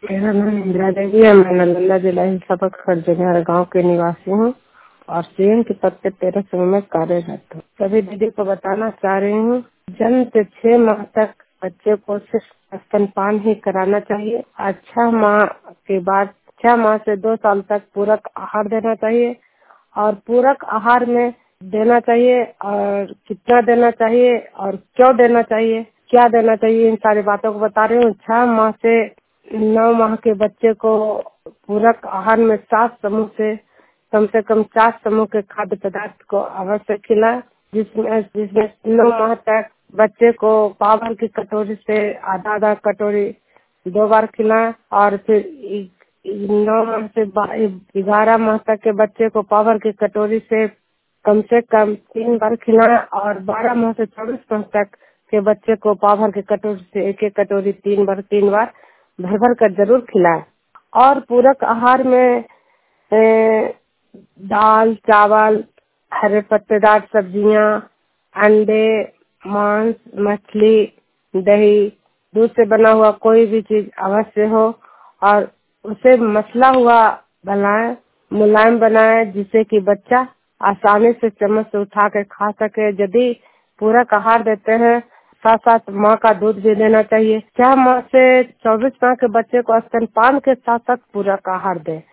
मेरा नाम इंदिरा देवी है। मैं नालंदा जिला हिलसापत खरजनियार गांव के निवासी हूँ और सीएम के पद पे 13 समय में कार्यरत हूँ। सभी दीदी को बताना चाह रही हूँ, जन्म से 6 माह तक बच्चे को सिर्फ स्तनपान ही कराना चाहिए। 6 माह के बाद 6 माह से 2 साल तक पूरक आहार देना चाहिए और पूरक आहार में देना चाहिए और कितना देना चाहिए और क्यों देना चाहिए, क्या देना चाहिए, इन सारी बातों को बता रही हूँ। 6 माह से 9 माह के बच्चे को पूरक आहार में 7 समूह से कम 4 समूह के खाद्य पदार्थ को अवश्य खिलाए, जिसमें 9 माह तक बच्चे को पावर की कटोरी से आधा कटोरी 2 बार खिलाए और फिर 9 माह से 11 माह तक के बच्चे को पावर की कटोरी से कम 3 बार खिलाएं और 12 माह से 24 माह तक के बच्चे को पावर की कटोरी से एक कटोरी 3 बार भर कर जरूर खिलाएं। और पूरक आहार में दाल, चावल, हरे पत्तेदार सब्जियां, अंडे, मांस, मछली, दही, दूध से बना हुआ कोई भी चीज अवश्य हो और उसे मसला हुआ बनाएं, मुलायम बनाएं, जिससे कि बच्चा आसानी से चम्मच से उठा के खा सके। यदि पूरक आहार देते हैं साथ साथ माँ का दूध भी देना चाहिए। 6 माह से 24 माह के बच्चे को स्तनपान के साथ साथ पूरक आहार दें।